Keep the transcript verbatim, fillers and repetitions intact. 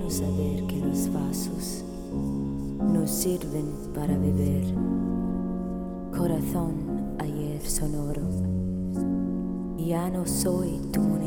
bueno saber que los vasos nos sirven para beber. Corazón, ayer sonoro, ya no soy tu